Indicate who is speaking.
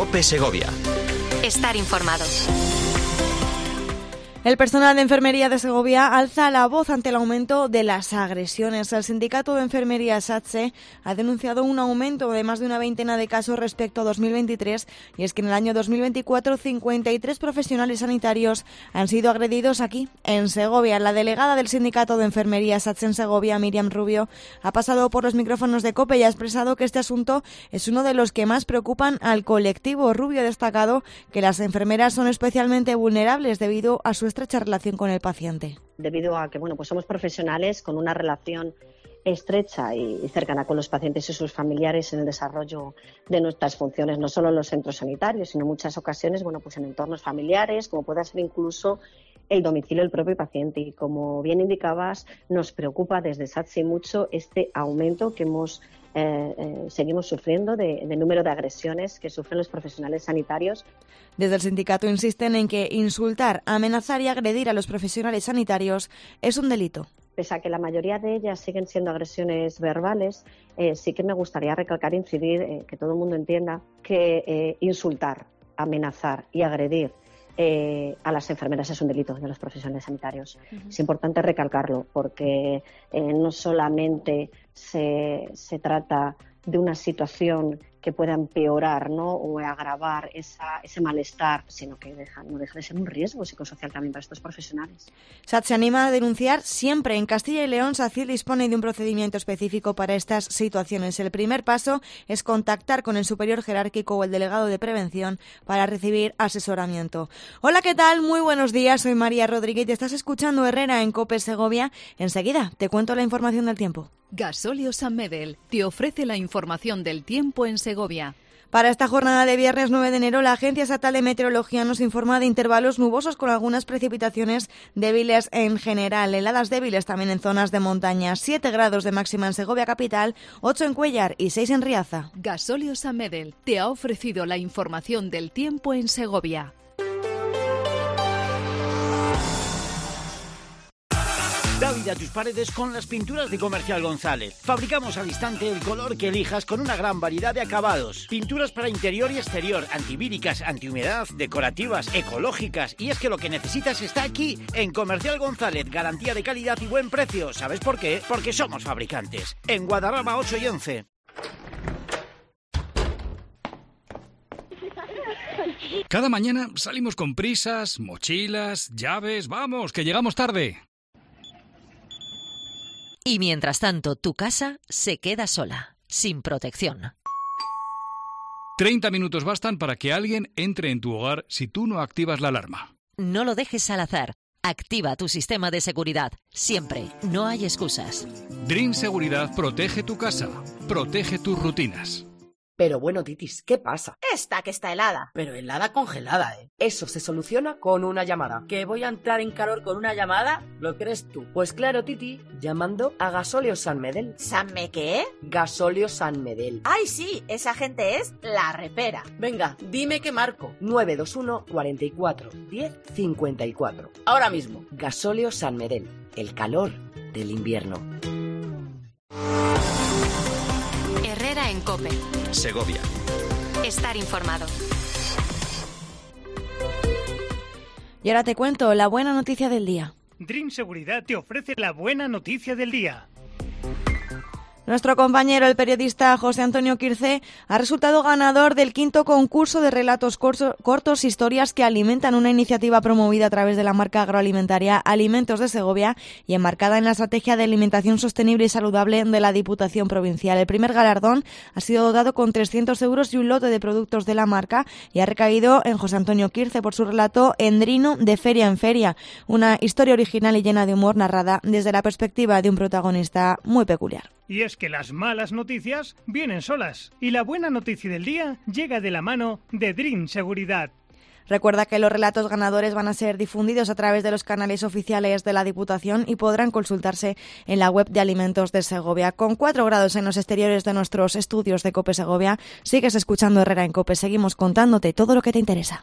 Speaker 1: COPE Segovia.
Speaker 2: Estar informado.
Speaker 3: El personal de enfermería de Segovia alza la voz ante el aumento de las agresiones. El sindicato de enfermería SATSE ha denunciado un aumento de más de una veintena de casos respecto a 2023, y es que en el año 2024 53 profesionales sanitarios han sido agredidos aquí, en Segovia. La delegada del sindicato de enfermería SATSE en Segovia, Miriam Rubio, ha pasado por los micrófonos de COPE y ha expresado que este asunto es uno de los que más preocupan al colectivo. Rubio ha destacado que las enfermeras son especialmente vulnerables debido a su estrecha relación con el paciente.
Speaker 4: Debido a que pues somos profesionales con una relación estrecha y cercana con los pacientes y sus familiares en el desarrollo de nuestras funciones, no solo en los centros sanitarios, sino en muchas ocasiones pues en entornos familiares, como puede ser incluso el domicilio del propio paciente. Y como bien indicabas, nos preocupa desde SATSE mucho este aumento que seguimos sufriendo del número de agresiones que sufren los profesionales sanitarios.
Speaker 3: Desde el sindicato insisten en que insultar, amenazar y agredir a los profesionales sanitarios es un delito.
Speaker 4: Pese a que la mayoría de ellas siguen siendo agresiones verbales, sí que me gustaría recalcar e incidir, que todo el mundo entienda que insultar, amenazar y agredir a las enfermeras es un delito de los profesionales sanitarios. Uh-huh. Es importante recalcarlo porque no solamente se trata de una situación que pueda empeorar, ¿no?, o agravar ese malestar, sino que no deja de ser un riesgo psicosocial también para estos profesionales.
Speaker 3: SATSE anima a denunciar siempre. En Castilla y León, SACIR dispone de un procedimiento específico para estas situaciones. El primer paso es contactar con el superior jerárquico o el delegado de prevención para recibir asesoramiento. Hola, ¿qué tal? Muy buenos días, soy María Rodríguez y te estás escuchando Herrera en COPE Segovia. Enseguida te cuento la información del tiempo.
Speaker 5: Gasóleo San Medel te ofrece la información del tiempo en Segovia.
Speaker 3: Para esta jornada de viernes 9 de enero, la Agencia Estatal de Meteorología nos informa de intervalos nubosos con algunas precipitaciones débiles en general. Heladas débiles también en zonas de montaña. 7 grados de máxima en Segovia capital, 8 en Cuéllar y 6 en Riaza.
Speaker 5: Gasóleo San Medel te ha ofrecido la información del tiempo en Segovia.
Speaker 6: Da vida a tus paredes con las pinturas de Comercial González. Fabricamos al instante el color que elijas con una gran variedad de acabados. Pinturas para interior y exterior, antivíricas, antihumedad, decorativas, ecológicas. Y es que lo que necesitas está aquí, en Comercial González. Garantía de calidad y buen precio. ¿Sabes por qué? Porque somos fabricantes. En Guadarrama 8 y 11.
Speaker 7: Cada mañana salimos con prisas, mochilas, llaves. ¡Vamos, que llegamos tarde!
Speaker 2: Y mientras tanto, tu casa se queda sola, sin protección.
Speaker 7: 30 minutos bastan para que alguien entre en tu hogar si tú no activas la alarma.
Speaker 2: No lo dejes al azar. Activa tu sistema de seguridad. Siempre. No hay excusas.
Speaker 7: Dream Seguridad protege tu casa. Protege tus rutinas.
Speaker 8: Pero bueno, Titis, ¿qué pasa?
Speaker 9: Esta que está helada.
Speaker 8: Pero helada congelada, ¿eh? Eso se soluciona con una llamada.
Speaker 9: ¿Que voy a entrar en calor con una llamada?
Speaker 8: ¿Lo crees tú? Pues claro, Titi, llamando a Gasóleo San Medel.
Speaker 9: ¿Sanme qué?
Speaker 8: Gasóleo San Medel.
Speaker 9: ¡Ay, sí! Esa gente es la repera.
Speaker 8: Venga, dime que marco. 921 44 10 54.
Speaker 9: Ahora mismo.
Speaker 8: Gasóleo San Medel. El calor del invierno.
Speaker 2: Herrera en COPE.
Speaker 1: Segovia.
Speaker 2: Estar informado.
Speaker 3: Y ahora te cuento la buena noticia del día.
Speaker 10: Dream Seguridad te ofrece la buena noticia del día.
Speaker 3: Nuestro compañero, el periodista José Antonio Quirce, ha resultado ganador del 5º concurso de relatos cortos, historias que alimentan, una iniciativa promovida a través de la marca agroalimentaria Alimentos de Segovia y enmarcada en la estrategia de alimentación sostenible y saludable de la Diputación Provincial. El primer galardón ha sido dotado con 300 euros y un lote de productos de la marca y ha recaído en José Antonio Quirce por su relato Endrino de Feria en Feria, una historia original y llena de humor narrada desde la perspectiva de un protagonista muy peculiar.
Speaker 10: Y es que las malas noticias vienen solas y la buena noticia del día llega de la mano de Dream Seguridad.
Speaker 3: Recuerda que los relatos ganadores van a ser difundidos a través de los canales oficiales de la Diputación y podrán consultarse en la web de Alimentos de Segovia. Con 4 grados en los exteriores de nuestros estudios de COPE Segovia, sigues escuchando Herrera en COPE. Seguimos contándote todo lo que te interesa.